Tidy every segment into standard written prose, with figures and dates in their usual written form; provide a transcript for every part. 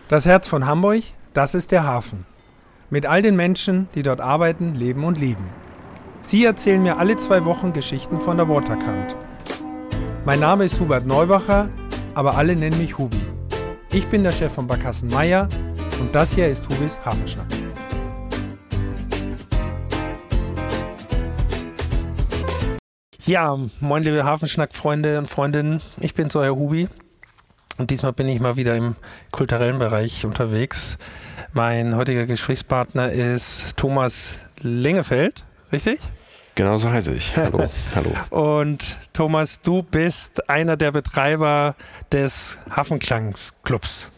Das Herz von Hamburg, das ist der Hafen. Mit all den Menschen, die dort arbeiten, leben und lieben. Sie erzählen mir alle 2 Wochen Geschichten von der Waterkant. Mein Name ist Hubert Neubacher, aber alle nennen mich Hubi. Ich bin der Chef von Barkassen Meier und das hier ist Hubis Hafenschnack. Ja, moin liebe Hafenschnack-Freunde und Freundinnen, ich bin's, euer Hubi. Und diesmal bin ich mal wieder im kulturellen Bereich unterwegs. Mein heutiger Gesprächspartner ist Thomas Lengefeld, richtig? Genau so heiße ich. Hallo. Hallo. Und Thomas, du bist einer der Betreiber des Hafenklangsclubs.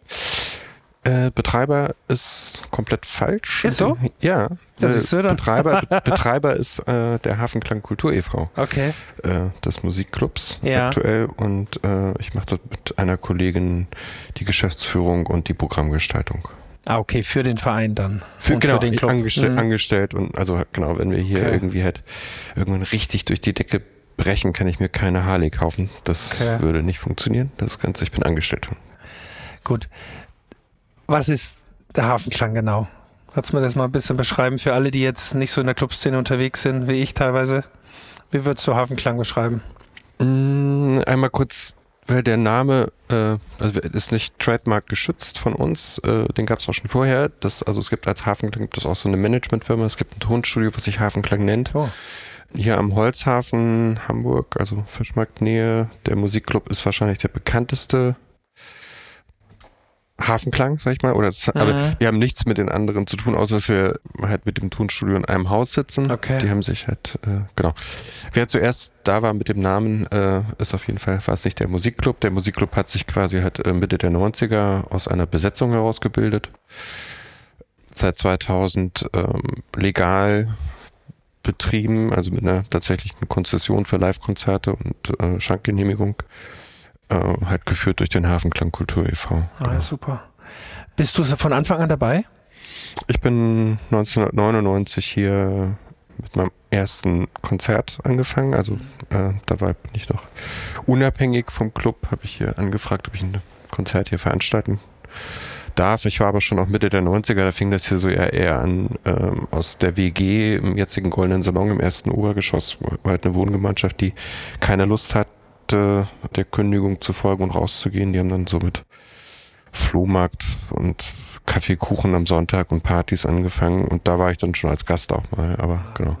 Betreiber ist komplett falsch. Ist so? Ja. Das ist so dann. Betreiber ist der Hafenklang Kultur e.V. Okay. Des Musikclubs Ja. aktuell und ich mache dort mit einer Kollegin die Geschäftsführung und die Programmgestaltung. Ah, okay, für den Verein dann. Für den Club. Angestellt und also genau, wenn wir hier irgendwie halt irgendwann richtig durch die Decke brechen, kann ich mir keine Harley kaufen. Das würde nicht funktionieren. Das Ganze, ich bin angestellt. Gut. Was ist der Hafenklang genau? Kannst du mir das mal ein bisschen beschreiben für alle, die jetzt nicht so in der Clubszene unterwegs sind, wie ich teilweise? Wie würdest du Hafenklang beschreiben? Einmal kurz, weil der Name also ist nicht Trademark geschützt von uns, den gab es auch schon vorher. Also es gibt als Hafenklang gibt es auch so eine Managementfirma, es gibt ein Tonstudio, was sich Hafenklang nennt. Oh. Hier am Holzhafen Hamburg, also Fischmarktnähe, der Musikclub ist wahrscheinlich der bekannteste Hafenklang, sag ich mal, aber wir haben nichts mit den anderen zu tun, außer dass wir halt mit dem Tonstudio in einem Haus sitzen. Okay. Die haben sich halt, genau. Wer zuerst da war mit dem Namen, ist auf jeden Fall, war es nicht der Musikclub. Der Musikclub hat sich quasi halt Mitte der 90er aus einer Besetzung herausgebildet. Seit 2000 legal betrieben, also mit einer tatsächlichen Konzession für Live-Konzerte und Schankgenehmigung. Halt geführt durch den Hafenklang Kultur e.V. Ah, super. Bist du von Anfang an dabei? Ich bin 1999 hier mit meinem ersten Konzert angefangen. Also bin ich noch unabhängig vom Club, habe ich hier angefragt, ob ich ein Konzert hier veranstalten darf. Ich war aber schon auch Mitte der 90er, da fing das hier so eher an, aus der WG im jetzigen Goldenen Salon im ersten Obergeschoss, war halt eine Wohngemeinschaft, die keine Lust hat, der Kündigung zu folgen und rauszugehen. Die haben dann so mit Flohmarkt und Kaffeekuchen am Sonntag und Partys angefangen und da war ich dann schon als Gast auch mal, aber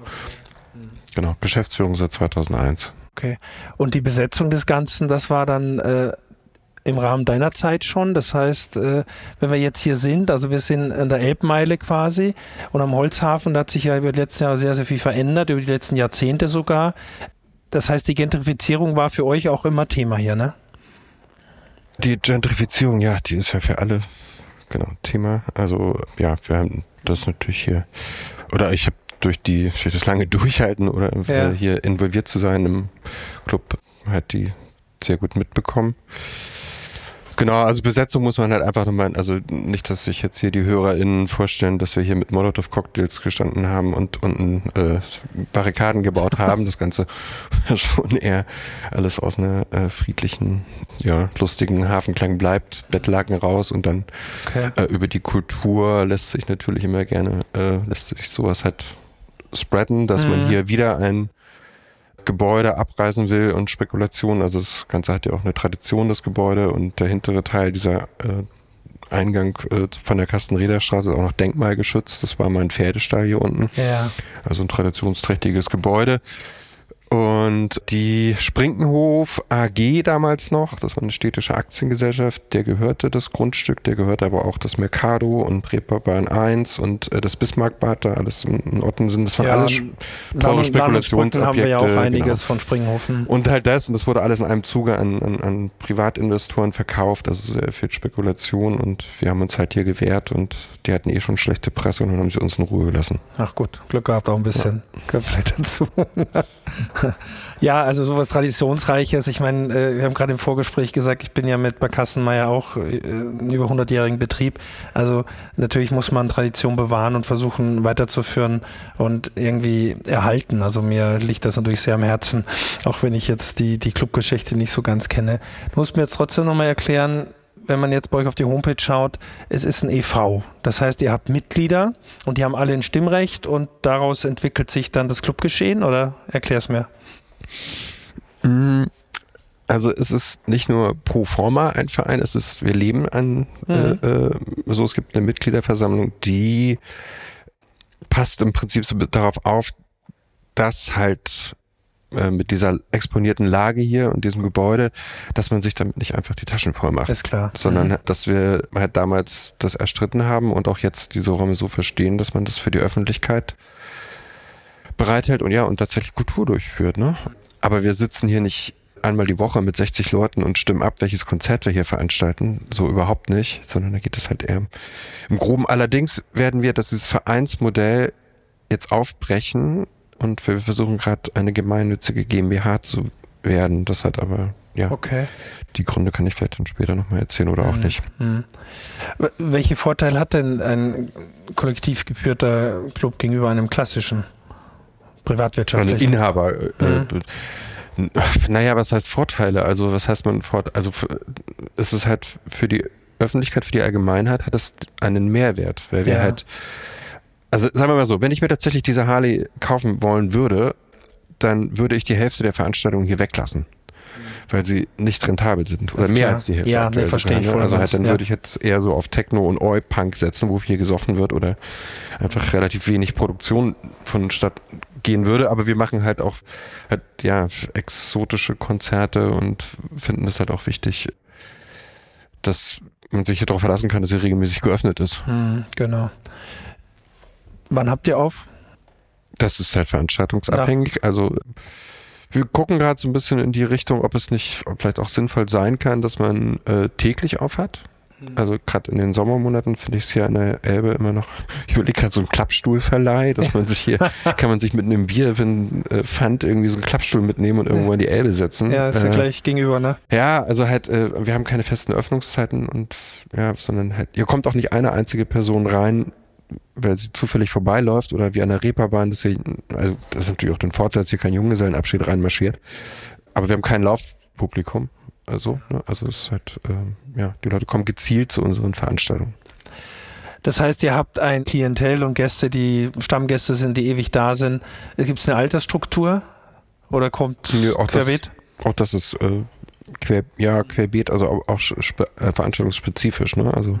genau, Geschäftsführung seit 2001. Okay, und die Besetzung des Ganzen, das war dann im Rahmen deiner Zeit schon, das heißt, wenn wir jetzt hier sind, also wir sind an der Elbmeile quasi und am Holzhafen, da hat sich ja über die letzten Jahre sehr, sehr viel verändert, über die letzten Jahrzehnte sogar. Das heißt, die Gentrifizierung war für euch auch immer Thema hier, ne? Die Gentrifizierung, ja, die ist ja für alle Thema. Also ja, wir haben das natürlich hier, oder ich habe durch das lange Durchhalten oder hier involviert zu sein im Club, halt die sehr gut mitbekommen. Genau, also Besetzung muss man halt einfach nochmal, also nicht, dass sich jetzt hier die HörerInnen vorstellen, dass wir hier mit Molotow-Cocktails gestanden haben und Barrikaden gebaut haben. Das Ganze schon eher alles aus einer friedlichen, lustigen Hafenklang bleibt, Bettlaken raus und dann über die Kultur lässt sich natürlich immer gerne, lässt sich sowas halt spreaden, dass man hier wieder ein Gebäude abreißen will und Spekulation, also das Ganze hat ja auch eine Tradition, das Gebäude, und der hintere Teil dieser Eingang von der Kastenräderstraße ist auch noch denkmalgeschützt, das war mal ein Pferdestall hier unten, also ein traditionsträchtiges Gebäude. Und die Sprinkenhof AG damals noch, das war eine städtische Aktiengesellschaft, der gehörte das Grundstück, der gehörte aber auch das Mercado und Reeperbahn 1 und das Bismarckbad, da alles in Ottensen, das waren alles teure Spekulationsobjekte. Haben wir ja auch einiges von Springhofen. Und halt und das wurde alles in einem Zuge an Privatinvestoren verkauft, also sehr viel Spekulation, und wir haben uns halt hier gewehrt und die hatten schon schlechte Presse und dann haben sie uns in Ruhe gelassen. Ach gut, Glück gehabt auch ein bisschen. Gehört vielleicht dazu. Ja, also sowas Traditionsreiches. Ich meine, wir haben gerade im Vorgespräch gesagt, ich bin ja mit Barkassen Meier auch über 100-jährigen Betrieb. Also natürlich muss man Tradition bewahren und versuchen weiterzuführen und irgendwie erhalten. Also mir liegt das natürlich sehr am Herzen, auch wenn ich jetzt die Clubgeschichte nicht so ganz kenne. Du musst mir jetzt trotzdem nochmal erklären, wenn man jetzt bei euch auf die Homepage schaut, es ist ein e.V. Das heißt, ihr habt Mitglieder und die haben alle ein Stimmrecht und daraus entwickelt sich dann das Clubgeschehen, oder erklär's mir? Also es ist nicht nur pro forma ein Verein, wir leben es gibt eine Mitgliederversammlung, die passt im Prinzip so darauf auf, dass halt mit dieser exponierten Lage hier und diesem Gebäude, dass man sich damit nicht einfach die Taschen voll macht. Ist klar. Sondern dass wir halt damals das erstritten haben und auch jetzt diese Räume so verstehen, dass man das für die Öffentlichkeit bereithält und tatsächlich Kultur durchführt, ne? Aber wir sitzen hier nicht einmal die Woche mit 60 Leuten und stimmen ab, welches Konzert wir hier veranstalten. So überhaupt nicht, sondern da geht es halt eher im Groben. Allerdings werden wir dieses Vereinsmodell jetzt aufbrechen und wir versuchen gerade eine gemeinnützige GmbH zu werden. Das hat aber, die Gründe kann ich vielleicht dann später nochmal erzählen oder auch nicht. Welche Vorteile hat denn ein kollektiv geführter Club gegenüber einem klassischen privatwirtschaftlichen? Ein Inhaber. Naja, was heißt Vorteile? Also was heißt es ist halt für die Öffentlichkeit, für die Allgemeinheit hat es einen Mehrwert, weil wir halt, also sagen wir mal so, wenn ich mir tatsächlich diese Harley kaufen wollen würde, dann würde ich die Hälfte der Veranstaltungen hier weglassen, weil sie nicht rentabel sind oder mehr als die Hälfte. Ja, verstehe ich voll. Also halt, dann würde ich jetzt eher so auf Techno und Oi-Punk setzen, wo hier gesoffen wird oder einfach relativ wenig Produktion vonstatt gehen würde, aber wir machen halt auch exotische Konzerte und finden es halt auch wichtig, dass man sich hier darauf verlassen kann, dass sie regelmäßig geöffnet ist. Genau. Wann habt ihr auf? Das ist halt veranstaltungsabhängig. Also wir gucken gerade so ein bisschen in die Richtung, ob es nicht vielleicht auch sinnvoll sein kann, dass man täglich auf hat. Also gerade in den Sommermonaten finde ich es hier an der Elbe immer noch, ich überlege gerade so einen Klappstuhlverleih, dass man sich hier, kann man sich mit einem Bier, wenn Pfand irgendwie so einen Klappstuhl mitnehmen und irgendwo in die Elbe setzen. Ja, ist ja gleich gegenüber, ne? Ja, also halt, wir haben keine festen Öffnungszeiten sondern halt, hier kommt auch nicht eine einzige Person rein, weil sie zufällig vorbeiläuft oder wie an der Reeperbahn, also das ist natürlich auch den Vorteil, dass hier kein Junggesellenabschied reinmarschiert. Aber wir haben kein Laufpublikum. Also es ist halt, die Leute kommen gezielt zu unseren Veranstaltungen. Das heißt, ihr habt ein Klientel und Gäste, die Stammgäste sind, die ewig da sind. Gibt es eine Altersstruktur oder kommt querbeet? Das ist querbeet, also auch veranstaltungsspezifisch, ne? Also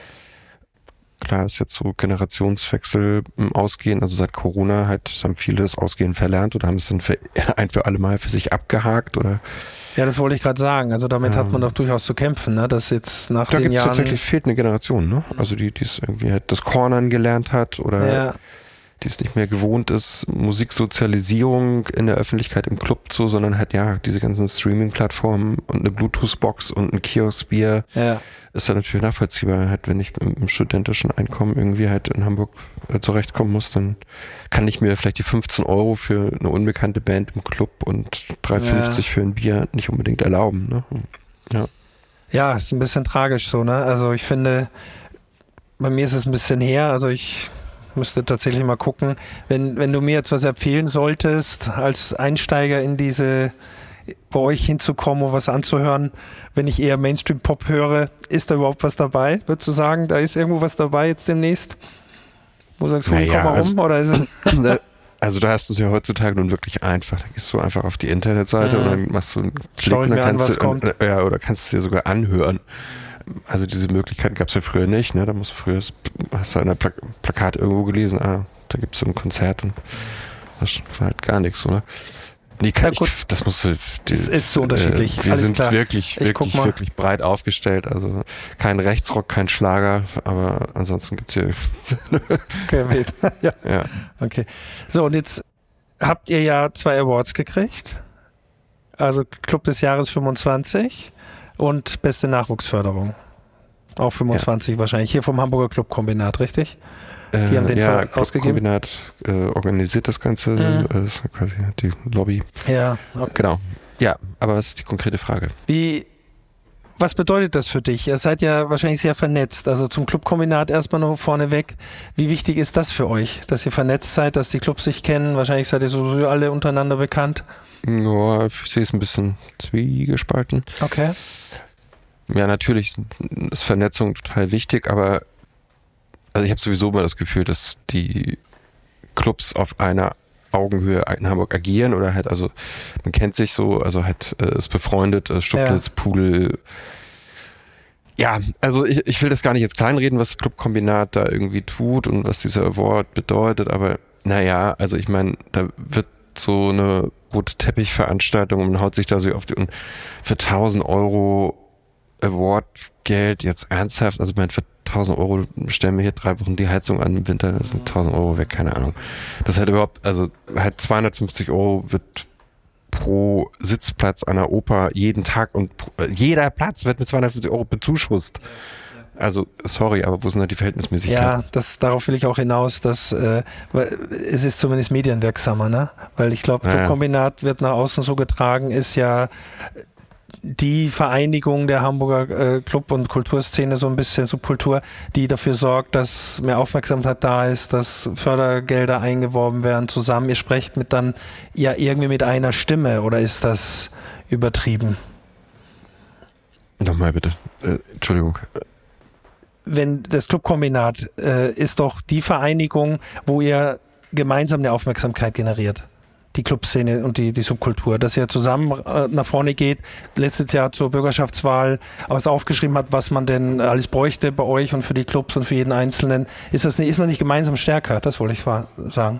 klar ist jetzt so Generationswechsel im Ausgehen, also seit Corona haben viele das Ausgehen verlernt oder haben es dann ein für alle Mal für sich abgehakt oder. Ja, das wollte ich gerade sagen. Also damit hat man doch durchaus zu kämpfen, ne? Dass jetzt nach den Jahren. Tatsächlich fehlt eine Generation, ne? Also die es irgendwie halt das Cornern gelernt hat oder die es nicht mehr gewohnt ist, Musiksozialisierung in der Öffentlichkeit im Club sondern halt diese ganzen Streaming-Plattformen und eine Bluetooth-Box und ein Kiosk-Bier ist ja natürlich nachvollziehbar. Halt, wenn ich mit einem studentischen Einkommen irgendwie halt in Hamburg zurechtkommen muss, dann kann ich mir vielleicht die 15 € für eine unbekannte Band im Club und 3,50 für ein Bier nicht unbedingt erlauben. Ne? Ja, ist ein bisschen tragisch so, ne? Also ich finde, bei mir ist es ein bisschen her, also ich müsste tatsächlich mal gucken, wenn du mir jetzt was empfehlen solltest, als Einsteiger in bei euch hinzukommen und was anzuhören, wenn ich eher Mainstream-Pop höre, ist da überhaupt was dabei? Würdest du sagen, da ist irgendwo was dabei jetzt demnächst? Wo sagst du, komm mal rum? Oder ist es also da hast du es ja heutzutage nun wirklich einfach. Da gehst du einfach auf die Internetseite und dann machst du einen Klick und dann oder kannst du dir sogar anhören. Also diese Möglichkeit gab es ja früher nicht, ne? Hast du an der Plakat irgendwo gelesen, da gibt es so ein Konzert und das war halt gar nichts, oder? Nee, das musst du. Das ist so unterschiedlich. Wir sind wirklich breit aufgestellt. Also kein Rechtsrock, kein Schlager, aber ansonsten gibt's hier. Querbeet. Ja. Okay. So, und jetzt habt ihr ja 2 Awards gekriegt. Also Club des Jahres 25 und beste Nachwuchsförderung. Auch 25 wahrscheinlich. Hier vom Hamburger Clubkombinat, richtig? Die haben den ausgegeben. Clubkombinat organisiert das Ganze, das ist quasi die Lobby. Ja, okay. Genau. Ja, aber was ist die konkrete Frage? Was bedeutet das für dich? Ihr seid ja wahrscheinlich sehr vernetzt. Also zum Clubkombinat erstmal noch vorneweg. Wie wichtig ist das für euch, dass ihr vernetzt seid, dass die Clubs sich kennen? Wahrscheinlich seid ihr sowieso alle untereinander bekannt. Ja, ich sehe es ein bisschen zwiegespalten. Okay. ja, natürlich ist Vernetzung total wichtig, aber also ich habe sowieso immer das Gefühl, dass die Clubs auf einer Augenhöhe in Hamburg agieren oder halt, also man kennt sich so, also halt ist befreundet, Stucklitz, Pudel. Ja, also ich will das gar nicht jetzt kleinreden, was Clubkombinat da irgendwie tut und was dieser Award bedeutet, aber naja, also ich meine, da wird so eine rote Teppichveranstaltung und man haut sich da so auf die, und für 1.000 Euro Award-Geld jetzt ernsthaft, also ich meine, für 1.000 Euro stellen wir hier 3 Wochen die Heizung an im Winter, das sind 1.000 Euro weg, keine Ahnung. Das halt überhaupt, also halt 250 Euro wird pro Sitzplatz an der Oper jeden Tag und jeder Platz wird mit 250 Euro bezuschusst. Also, sorry, aber wo sind da die Verhältnismäßigkeiten? Ja, darauf will ich auch hinaus, dass es ist zumindest medienwirksamer, ne? Weil ich glaube, Clubkombinat wird nach außen so getragen, ist ja die Vereinigung der Hamburger Club- und Kulturszene, so ein bisschen Subkultur, die dafür sorgt, dass mehr Aufmerksamkeit da ist, dass Fördergelder eingeworben werden zusammen. Ihr sprecht dann ja irgendwie mit einer Stimme, oder ist das übertrieben? Nochmal bitte. Entschuldigung. Wenn das Clubkombinat ist doch die Vereinigung, wo ihr gemeinsam eine Aufmerksamkeit generiert. Die Clubszene und die Subkultur, dass ihr zusammen nach vorne geht, letztes Jahr zur Bürgerschaftswahl aufgeschrieben hat, was man denn alles bräuchte bei euch und für die Clubs und für jeden Einzelnen. Ist man nicht gemeinsam stärker? Das wollte ich sagen.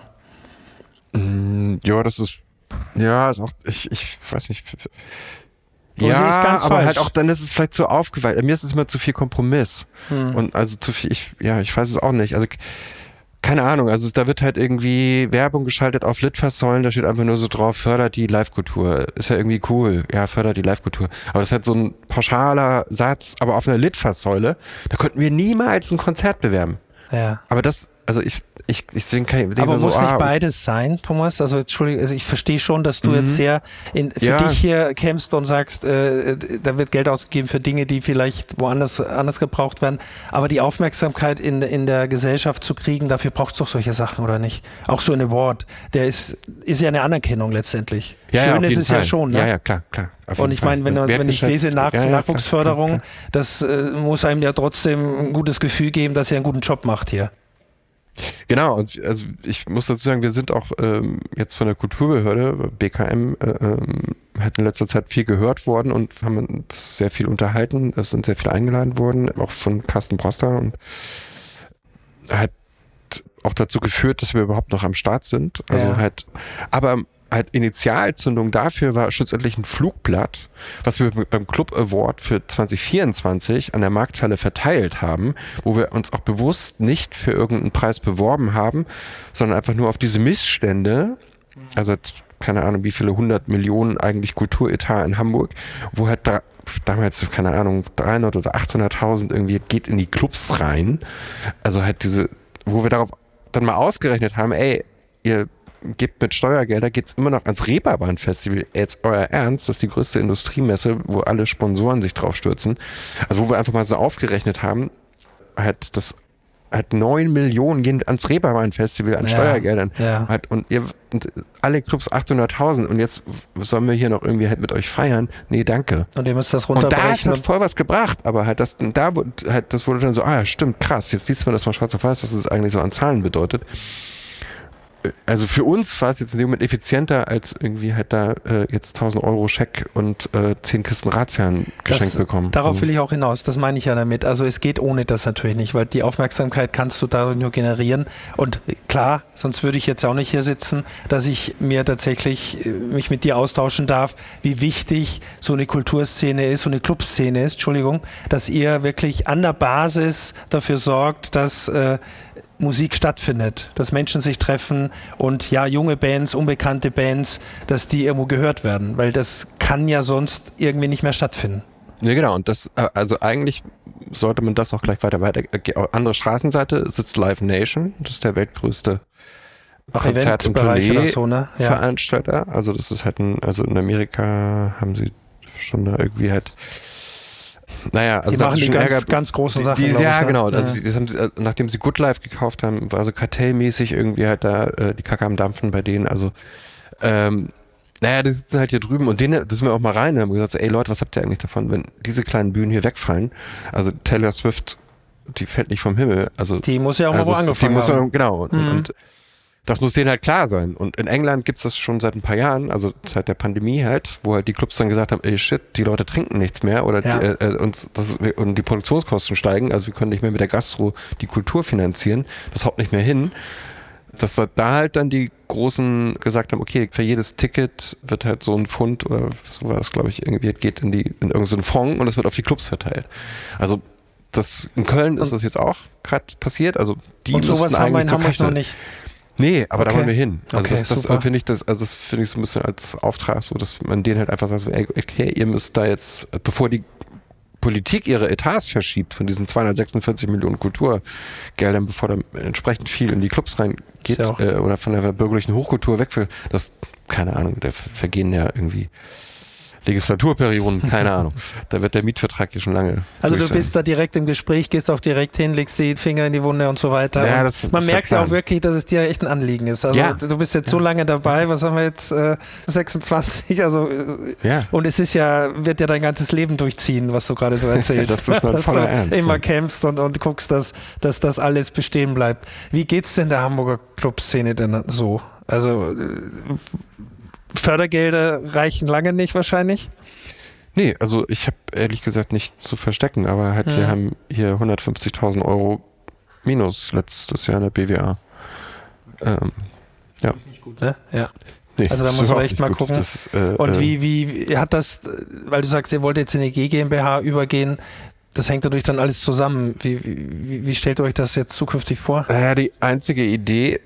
Ja, das ist, ist auch, ich weiß nicht. Oder ja, ist ganz aber falsch. halt auch dann ist es vielleicht zu aufgeweicht. Mir ist es immer zu viel Kompromiss. Und also zu viel, ich weiß es auch nicht. Also keine Ahnung, also da wird halt irgendwie Werbung geschaltet auf Litfaßsäulen, da steht einfach nur so drauf, fördert die Live-Kultur. Ist ja irgendwie cool, ja, fördert die Live-Kultur. Aber das ist halt so ein pauschaler Satz, aber auf einer Litfaßsäule, da konnten wir niemals ein Konzert bewerben. Ja. Aber das, also ich deswegen kann ich aber so, muss nicht beides sein, Thomas? Also Entschuldigung, also ich verstehe schon, dass du jetzt sehr für dich hier kämpfst und sagst, da wird Geld ausgegeben für Dinge, die vielleicht woanders anders gebraucht werden. Aber die Aufmerksamkeit in der Gesellschaft zu kriegen, dafür braucht es doch solche Sachen, oder nicht? Auch so ein Award, der ist ja eine Anerkennung letztendlich. Schön ist es ja schon, ne? Ja, klar. Und ich meine, wenn ich lese Nachwuchsförderung, das muss einem ja trotzdem ein gutes Gefühl geben, dass ihr einen guten Job macht hier. Genau, und also ich muss dazu sagen, wir sind auch jetzt von der Kulturbehörde, BKM, halt in letzter Zeit viel gehört worden und haben uns sehr viel unterhalten. Es sind sehr viele eingeladen worden, auch von Carsten Broster, und hat auch dazu geführt, dass wir überhaupt noch am Start sind. Also aber Initialzündung dafür war schlussendlich ein Flugblatt, was wir beim Club Award für 2024 an der Markthalle verteilt haben, wo wir uns auch bewusst nicht für irgendeinen Preis beworben haben, sondern einfach nur auf diese Missstände, also jetzt, keine Ahnung, wie viele 100 Millionen eigentlich Kulturetat in Hamburg, wo halt damals, keine Ahnung, 300 oder 800.000 irgendwie geht in die Clubs rein. Also halt wo wir darauf dann mal ausgerechnet haben, ihr gebt mit Steuergelder, geht's immer noch ans Reeperbahn-Festival. Jetzt euer Ernst, das ist die größte Industriemesse, wo alle Sponsoren sich drauf stürzen. Also wo wir einfach mal so aufgerechnet haben, halt 9 Millionen gehen ans Reeperbahn-Festival an Steuergeldern. Ja. Und alle Clubs 800.000 und jetzt sollen wir hier noch irgendwie halt mit euch feiern. Nee, danke. Und ihr müsst das runterbrechen. Und da hat voll was gebracht, aber halt das wurde dann so, stimmt, krass, jetzt liest man das mal schwarz auf weiß, was es eigentlich so an Zahlen bedeutet. Also für uns war es jetzt in dem Moment effizienter, als irgendwie halt da jetzt 1.000 Euro Scheck und 10 Kisten Ratsherren geschenkt bekommen. Darauf will ich auch hinaus, das meine ich ja damit. Also es geht ohne das natürlich nicht, weil die Aufmerksamkeit kannst du dadurch nur generieren. Und klar, sonst würde ich jetzt auch nicht hier sitzen, dass ich mir tatsächlich mich mit dir austauschen darf, wie wichtig so eine Kulturszene ist, so eine Clubszene ist, dass ihr wirklich an der Basis dafür sorgt, dass Musik stattfindet, dass Menschen sich treffen und junge Bands, unbekannte Bands, dass die irgendwo gehört werden, weil das kann ja sonst irgendwie nicht mehr stattfinden. Ja, genau, und das, also eigentlich sollte man das auch gleich weiter andere Straßenseite sitzt Live Nation, das ist der weltgrößte Konzert- und Tournee-Veranstalter. Also das ist halt also in Amerika haben sie schon da irgendwie halt also die machen die ganz großen Sachen. Genau. Also das haben sie, nachdem sie Good Life gekauft haben, war so kartellmäßig irgendwie halt da die Kacke am Dampfen bei denen. Also Naja, die sitzen halt hier drüben und das sind wir auch mal rein und haben gesagt, so, ey Leute, was habt ihr eigentlich davon, wenn diese kleinen Bühnen hier wegfallen? Also Taylor Swift, die fällt nicht vom Himmel. Also die muss ja auch mal wo angefangen haben. Genau. Und das muss denen halt klar sein. Und in England gibt's das schon seit ein paar Jahren, also seit der Pandemie halt, wo halt die Clubs dann gesagt haben, ey shit, die Leute trinken nichts mehr oder und die Produktionskosten steigen, also wir können nicht mehr mit der Gastro die Kultur finanzieren, das haut nicht mehr hin. Dass da halt dann die Großen gesagt haben, okay, für jedes Ticket wird halt so ein Pfund oder so war das, glaube ich, irgendwie geht in irgendeinen Fonds und es wird auf die Clubs verteilt. Also in Köln ist das jetzt auch gerade passiert, also die und sowas haben wir in Hamburg noch nicht. Nee, aber okay. Da wollen wir hin. Also okay, das finde ich so ein bisschen als Auftrag, so dass man denen halt einfach sagt, so, ey, okay, ihr müsst da jetzt, bevor die Politik ihre Etats verschiebt von diesen 246 Millionen Kulturgeldern, bevor da entsprechend viel in die Clubs reingeht oder von der bürgerlichen Hochkultur weg, keine Ahnung, da vergehen ja irgendwie Legislaturperioden, keine Ahnung. Da wird der Mietvertrag hier schon lange. Also du bist da direkt im Gespräch, gehst auch direkt hin, legst die Finger in die Wunde und so weiter. Ja, man merkt ja auch wirklich, dass es dir echt ein Anliegen ist. Also du bist jetzt so lange dabei, was haben wir jetzt? 26, also und es ist wird ja dein ganzes Leben durchziehen, was du gerade so erzählst. Das ist mal voller Ernst. Dass du immer kämpfst und guckst, dass das alles bestehen bleibt. Wie geht's denn der Hamburger Clubszene denn so? Also Fördergelder reichen lange nicht wahrscheinlich? Nee, also ich habe ehrlich gesagt nicht zu verstecken, aber halt wir haben hier 150.000 € minus letztes Jahr in der BWA. Ja. Nicht gut, ne? Ja. Nee, also da muss man echt mal gucken. Ist, und wie hat das, weil du sagst, ihr wollt jetzt in die GmbH übergehen, das hängt dadurch dann alles zusammen. Wie stellt ihr euch das jetzt zukünftig vor? Naja, die einzige Idee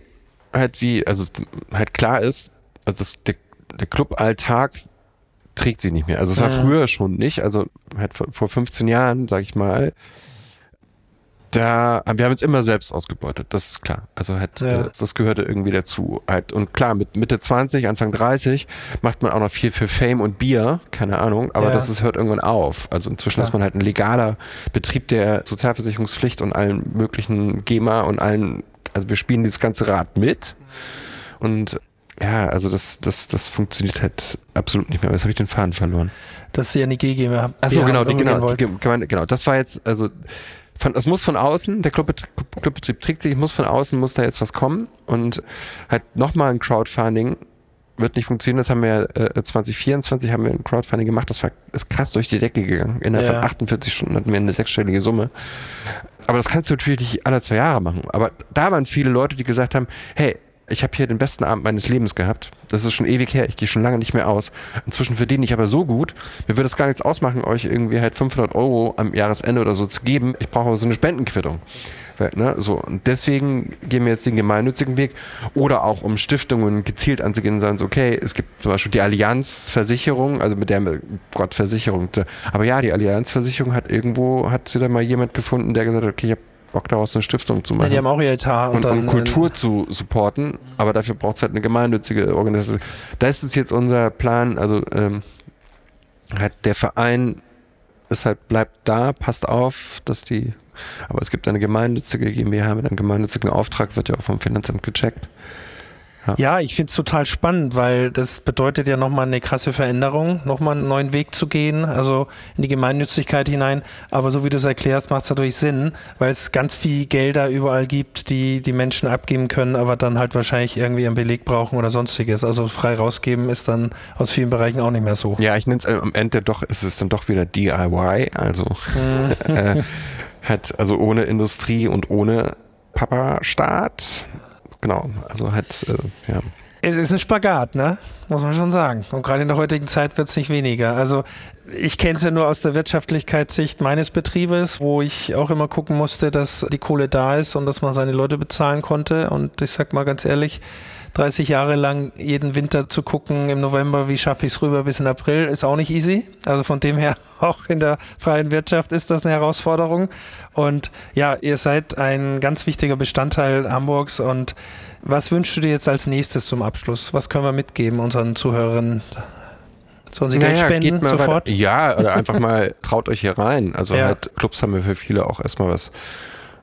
halt klar ist, also der Club-Alltag trägt sie nicht mehr. Also es war früher schon nicht, also halt vor 15 Jahren, sag ich mal, wir haben uns immer selbst ausgebeutet, das ist klar. Also halt, das gehörte irgendwie dazu. Halt, und klar, mit Mitte 20, Anfang 30 macht man auch noch viel für Fame und Bier, keine Ahnung, aber hört irgendwann auf. Also inzwischen ist man halt ein legaler Betrieb der Sozialversicherungspflicht und allen möglichen GEMA und also wir spielen dieses ganze Rad mit und ja, also das funktioniert halt absolut nicht mehr. Jetzt habe ich den Faden verloren. Dass ihr eine GmbH Achso, genau. Das war jetzt, also es muss von außen, der Clubbetrieb trägt sich, muss da jetzt was kommen und halt nochmal ein Crowdfunding wird nicht funktionieren. Das haben wir 2024 haben wir ein Crowdfunding gemacht, ist krass durch die Decke gegangen. Innerhalb von 48 Stunden hatten wir eine 6-stellige Summe. Aber das kannst du natürlich nicht alle 2 Jahre machen. Aber da waren viele Leute, die gesagt haben, hey, ich habe hier den besten Abend meines Lebens gehabt. Das ist schon ewig her. Ich gehe schon lange nicht mehr aus. Inzwischen verdiene ich aber so gut. Mir würde es gar nichts ausmachen, euch irgendwie halt 500 € am Jahresende oder so zu geben. Ich brauche so eine Spendenquittung. So, und deswegen gehen wir jetzt den gemeinnützigen Weg. Oder auch um Stiftungen gezielt anzugehen und sagen so, okay, es gibt zum Beispiel die Allianzversicherung, also mit der Versicherung. Aber ja, die Allianzversicherung hat sie da mal jemand gefunden, der gesagt hat, okay, ich habe Bock daraus eine Stiftung zu machen. Ja, die haben auch ihr Etat. Und um Kultur zu supporten, aber dafür braucht es halt eine gemeinnützige Organisation. Das ist jetzt unser Plan, also halt der Verein bleibt da, passt auf, aber es gibt eine gemeinnützige GmbH mit einem gemeinnützigen Auftrag, wird ja auch vom Finanzamt gecheckt. Ja, ich finde es total spannend, weil das bedeutet ja nochmal eine krasse Veränderung, nochmal einen neuen Weg zu gehen, also in die Gemeinnützigkeit hinein. Aber so wie du es erklärst, macht es dadurch Sinn, weil es ganz viel Gelder überall gibt, die Menschen abgeben können, aber dann halt wahrscheinlich irgendwie einen Beleg brauchen oder sonstiges. Also frei rausgeben ist dann aus vielen Bereichen auch nicht mehr so. Ja, ich nenne es am Ende ist es dann doch wieder DIY, also also ohne Industrie und ohne Papa-Staat. Genau, also Es ist ein Spagat, ne? Muss man schon sagen. Und gerade in der heutigen Zeit wird es nicht weniger. Also ich kenne es ja nur aus der Wirtschaftlichkeitssicht meines Betriebes, wo ich auch immer gucken musste, dass die Kohle da ist und dass man seine Leute bezahlen konnte. Und ich sag mal ganz ehrlich, 30 Jahre lang jeden Winter zu gucken im November, wie schaffe ich es rüber bis in April, ist auch nicht easy. Also von dem her, auch in der freien Wirtschaft ist das eine Herausforderung. Und ja, ihr seid ein ganz wichtiger Bestandteil Hamburgs. Und was wünschst du dir jetzt als nächstes zum Abschluss? Was können wir mitgeben unseren Zuhörerinnen? Sollen sie Geld spenden sofort? Ja, oder einfach mal traut euch hier rein. Also halt Clubs haben wir für viele auch erstmal was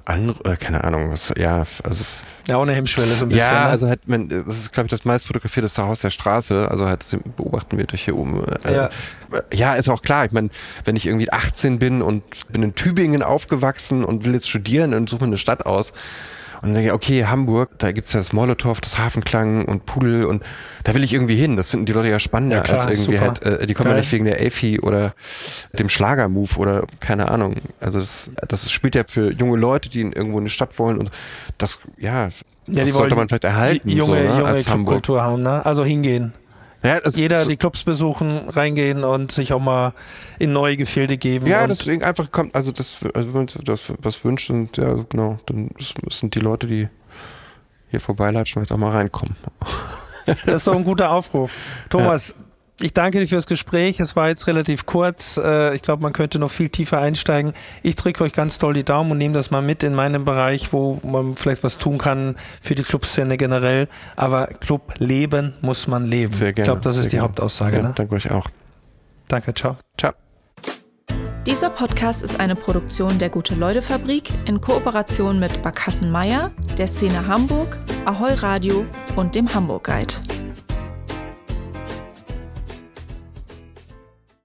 keine Ahnung, was, ja, also. Ja, auch eine Hemmschwelle so ein bisschen. Ja, ne? also halt, das ist, glaube ich, das meist fotografierte Haus der Straße, also halt beobachten wir durch hier oben. Ja, ist auch klar, ich meine, wenn ich irgendwie 18 bin und bin in Tübingen aufgewachsen und will jetzt studieren und suche mir eine Stadt aus, und dann denke ich, okay, Hamburg, da gibt's ja das Molotow, das Hafenklang und Pudel und da will ich irgendwie hin. Das finden die Leute ja spannender Ja, klar, als irgendwie super. halt, die kommen ja nicht wegen der Elfi oder dem Schlagermove oder keine Ahnung. Also das spielt ja für junge Leute, die in irgendwo in eine Stadt wollen und das, das sollte man vielleicht erhalten, junge als Hamburg. Clubkultur haben, ne? Also hingehen. Ja, Jeder die Clubs besuchen, reingehen und sich auch mal in neue Gefilde geben. Ja, und deswegen einfach kommt, also wenn man das was wünscht, und ja, genau, dann sind die Leute, die hier vorbeilatschen, vielleicht auch mal reinkommen. Das ist doch ein guter Aufruf. Thomas, ich danke dir fürs Gespräch. Es war jetzt relativ kurz. Ich glaube, man könnte noch viel tiefer einsteigen. Ich drücke euch ganz doll die Daumen und nehme das mal mit in meinem Bereich, wo man vielleicht was tun kann für die Clubszene generell. Aber Club leben muss man leben. Sehr gerne. Ich glaube, das ist die Hauptaussage. Ja, Ne? danke euch auch. Danke, ciao. Ciao. Dieser Podcast ist eine Produktion der Gute-Leute-Fabrik in Kooperation mit Barkassen Meier, der Szene Hamburg, Ahoi Radio und dem Hamburg Guide.